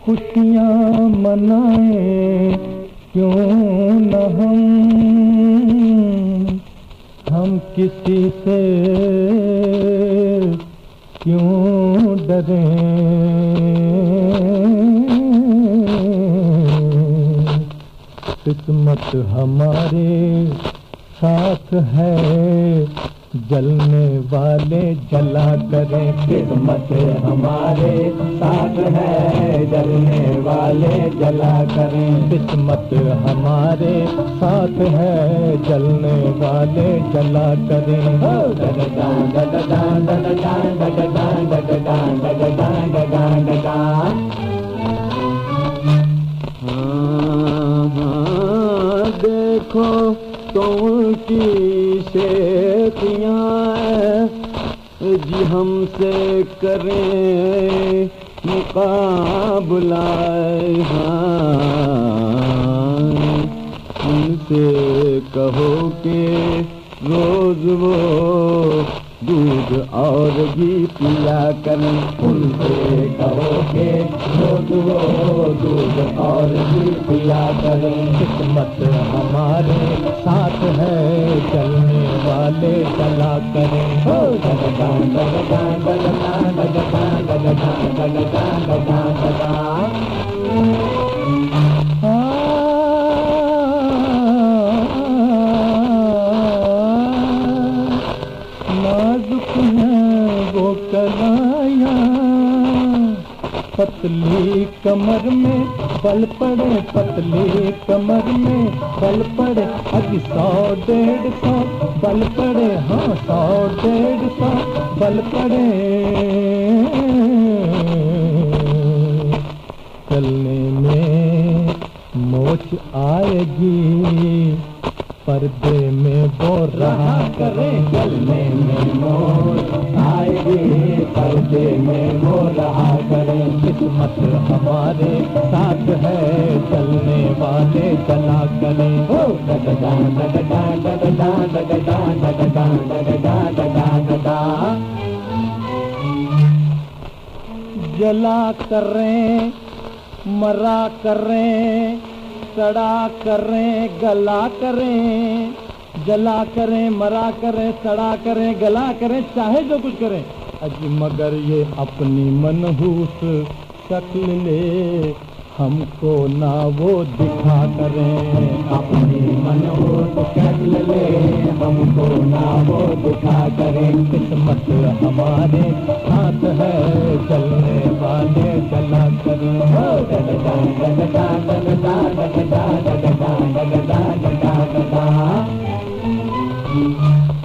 खुशियाँ मनाएं क्यों न हम किसी से क्यों डरें। किस्मत हमारे साथ है, जलने वाले जला करें। किस्मत हमारे साथ है, जलने वाले जला करें। किस्मत हमारे साथ है, जलने वाले जला करें। देखो तो उनकी शेखियाँ जी हमसे करें मुकाबला। उनसे कहो कि रोज वो दूध और घी पिया करें। उनसे कहो कि रोज वो दूध और घी पिया करें। किस्मत हमारे साथ है, चलने वाले चला करें। नाजुक है वो कलाइयाँ, पतली कमर में बल पड़े, पतली कमर में बल पड़े। अभी 100-150 बल पड़े, हाँ 100-150 बल पड़े। चलने में मोच आएगी, पर्दे में वो रहा करें। चलने में मोच आएगी, पर्दे में वो रहा करें। किस्मत हमारे साथ है, चलने वाले चला करें। जला करें, मरा करें, सड़ा करें, गला करें। जला करें, मरा करें, सड़ा करें, गला करें, चाहे जो कुछ करें अजी, मगर ये अपनी मनहूस शक्ल ले हमको ना वो दिखा करें। अपनी मनहूस शक्ल ले हमको ना वो दिखा करें। किस्मत हमारे साथ है, चलने वाले चला करें।